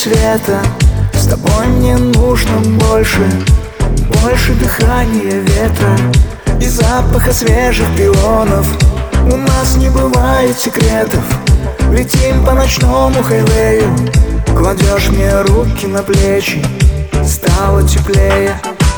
света. С тобой мне нужно больше, больше дыхания ветра и запаха свежих пионов. У нас не бывает секретов. Летим по ночному хайвею, кладешь мне руки на плечи, стало теплее.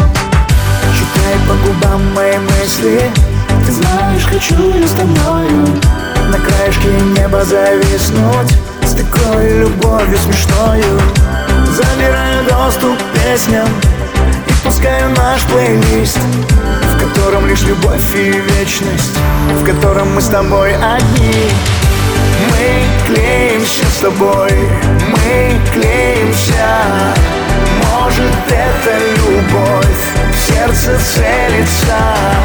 Читай по губам мои мысли, ты знаешь, хочу я с тобою на краешке неба зависнуть, с такой любовью смешною. Забираю доступ к песням и пускаю наш плейлист, в котором лишь любовь и вечность, в котором мы с тобой одни. Мы клеимся с тобой, мы клеимся. Может, это любовь в сердце целится,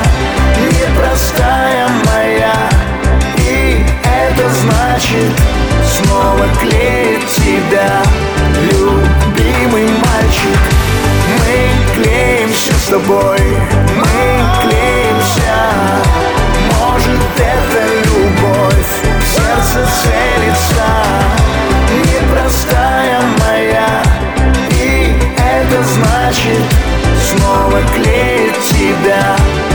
непростая моя, и это значит снова клеить тебя, любимый мальчик. Мы клеимся с тобой, мы клеимся. Может, это любовь в сердце целится, непростая моя, и это значит снова клеить тебя,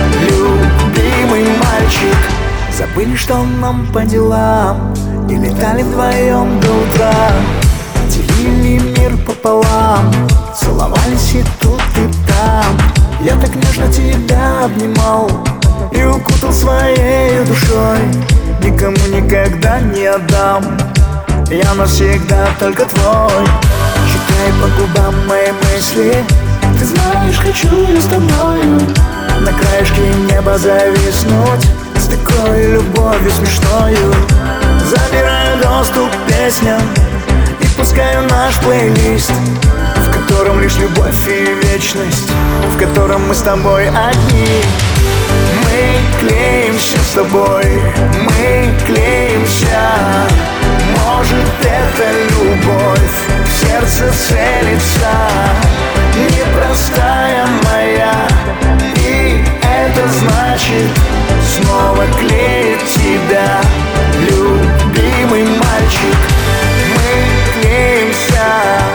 любимый мальчик. Забыли, что нам по делам, и летали вдвоем до утра, делили мир пополам, целовались и тут, и там. Я так нежно тебя обнимал и укутал своей душой, никому никогда не отдам, я навсегда только твой. Читай по губам мои мысли, ты знаешь, хочу я с тобою на краешке неба зависнуть, с такой любовью смешною. Забираю доступ к песням и пускаю наш плейлист, в котором лишь любовь и вечность, в котором мы с тобой одни. Мы клеимся с тобой, мы клеимся. Может, это любовь в сердце целится, непростая моя, и это значит снова клеить тебя, любимый мальчик. Мы клеимся.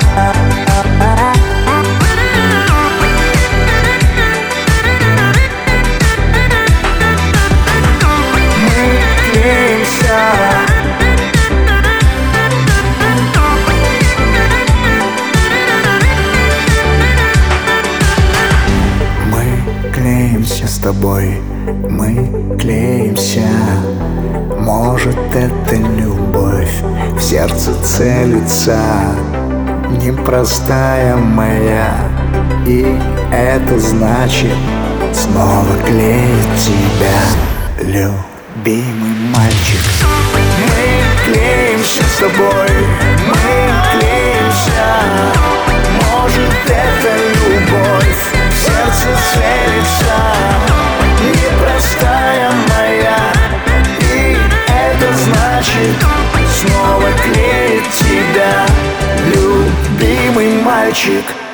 С тобой мы клеимся. Может, это любовь в сердце целится, непростая моя, и это значит снова клеить тебя, любимый мальчик. Мы клеимся с тобой, мы клеимся. Может, это любовь в сердце целится, непростая моя, и это значит снова клеить тебя, любимый мальчик.